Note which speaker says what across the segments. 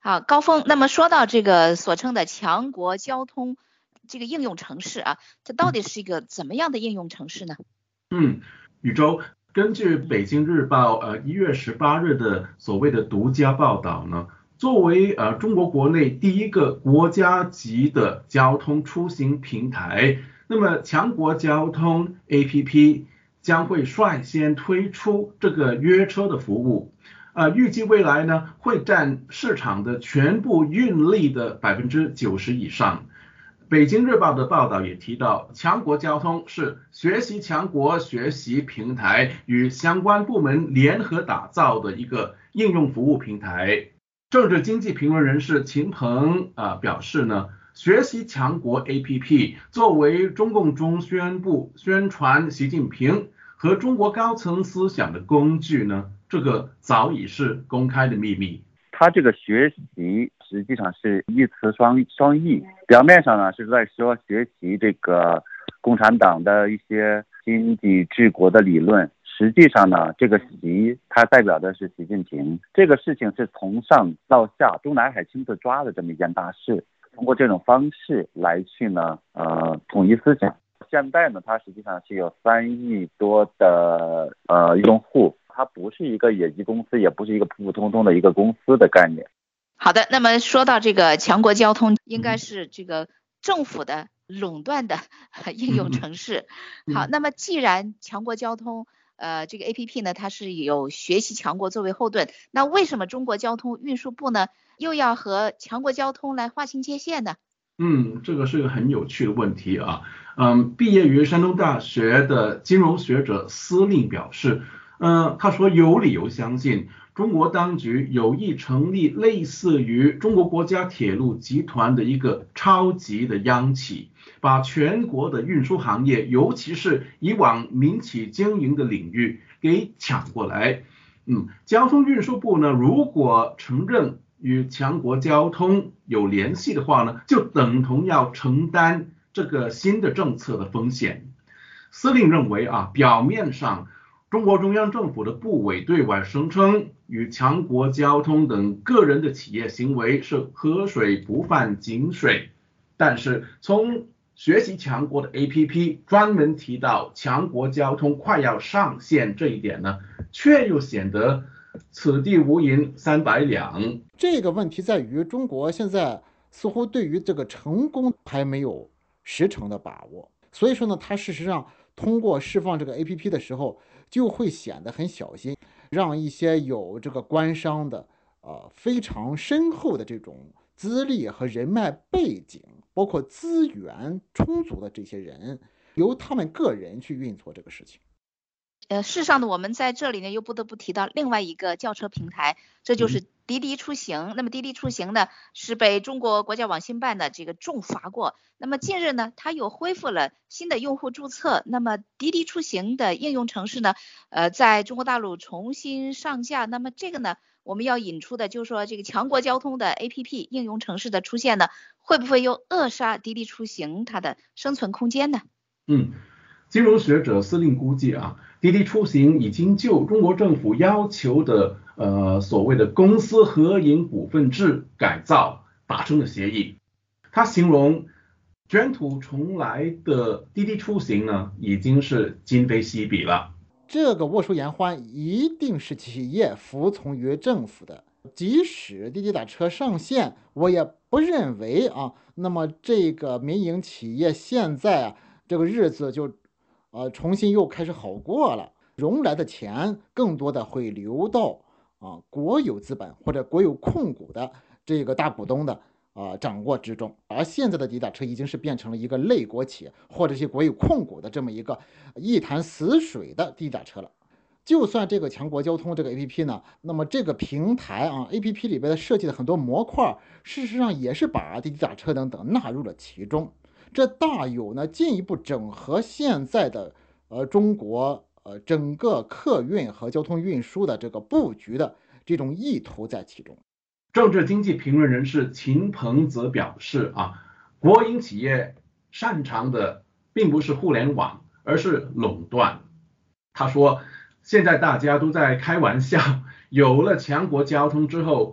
Speaker 1: 好，高峰。那么说到这个所称的强国交通这个应用城市啊，这到底是一个怎么样的应用城市呢？
Speaker 2: 嗯，宇宙，根据北京日报1月18日的所谓的独家报道呢，作为中国国内第一个国家级的交通出行平台，那么强国交通 APP 将会率先推出这个约车的服务。预计未来呢会占市场的全部运力的90%以上。北京日报的报道也提到，强国交通是学习强国学习平台与相关部门联合打造的一个应用服务平台。政治经济评论人士秦鹏表示呢，学习强国 APP 作为中共中宣部宣传习近平和中国高层思想的工具呢，这个早已是公开的秘密。
Speaker 3: 它这个学习实际上是一词双义，表面上呢是在说学习这个共产党的一些经济治国的理论，实际上呢这个习它代表的是习近平。这个事情是从上到下中南海亲自抓的这么一件大事，通过这种方式来去呢统一思想。现在呢它实际上是有3亿多的用户，它不是一个野鸡公司，也不是一个普普通通的一个公司的概念。
Speaker 1: 好的，那么说到这个强国交通，应该是这个政府的垄断的应用城市。好，那么既然强国交通这个 APP 呢，它是有学习强国作为后盾，那为什么中国交通运输部呢又要和强国交通来划清界限呢？
Speaker 2: 这个是个很有趣的问题啊。毕业于山东大学的金融学者司令表示，他说有理由相信中国当局有意成立类似于中国国家铁路集团的一个超级的央企，把全国的运输行业，尤其是以往民企经营的领域给抢过来。交通运输部呢，如果承认与强国交通有联系的话呢，就等同要承担这个新的政策的风险。司令认为表面上中国中央政府的部委对外声称与强国交通等个人的企业行为是河水不犯井水，但是从学习强国的 APP 专门提到强国交通快要上线这一点呢，却又显得此地无银300两。
Speaker 4: 这个问题在于中国现在似乎对于这个成功还没有10成的把握，所以说呢，它事实上通过释放这个 APP 的时候就会显得很小心，让一些有这个官商的非常深厚的这种资历和人脉背景，包括资源充足的这些人，由他们个人去运作这个事情。
Speaker 1: 事实上呢，我们在这里呢又不得不提到另外一个轿车平台，这就是滴滴出行。那么滴滴出行呢是被中国国家网信办的这个重罚过。那么近日呢，它又恢复了新的用户注册。那么滴滴出行的应用城市呢，在中国大陆重新上架。那么这个呢，我们要引出的就是说，这个强国交通的 APP 应用城市的出现呢，会不会又扼杀滴滴出行它的生存空间呢？
Speaker 2: 金融学者司令估计滴滴出行已经就中国政府要求的所谓的公司合营股份制改造达成了协议。他形容卷土重来的滴滴出行呢，已经是今非昔比了。
Speaker 4: 这个沃书言欢一定是企业服从于政府的，即使滴滴打车上线，我也不认为那么这个民营企业现在这个日子就重新又开始好过了，融来的钱更多的会流到国有资本或者国有控股的这个大股东的掌握之中。而现在的滴滴打车已经是变成了一个类国企或者是国有控股的这么一个一潭死水的滴滴打车了。就算这个强国交通这个 APP 呢，那么这个平台APP 里边的设计的很多模块，事实上也是把滴滴打车等等纳入了其中。这大有呢进一步整合现在的中国整个客运和交通运输的这个布局的这种意图在其中。
Speaker 2: 政治经济评论人士秦鹏则表示国营企业擅长的并不是互联网，而是垄断。他说，现在大家都在开玩笑，有了强国交通之后，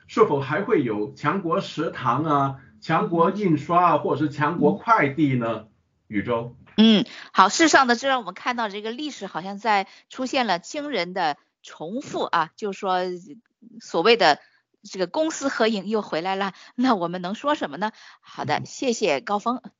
Speaker 2: 是否还会有强国食堂啊、强国印刷啊，或者是强国快递呢？宇宙。
Speaker 1: 好，事实上呢，这让我们看到这个历史好像在出现了惊人的重复啊，就是说所谓的这个公私合营又回来了，那我们能说什么呢？好的，谢谢高峰。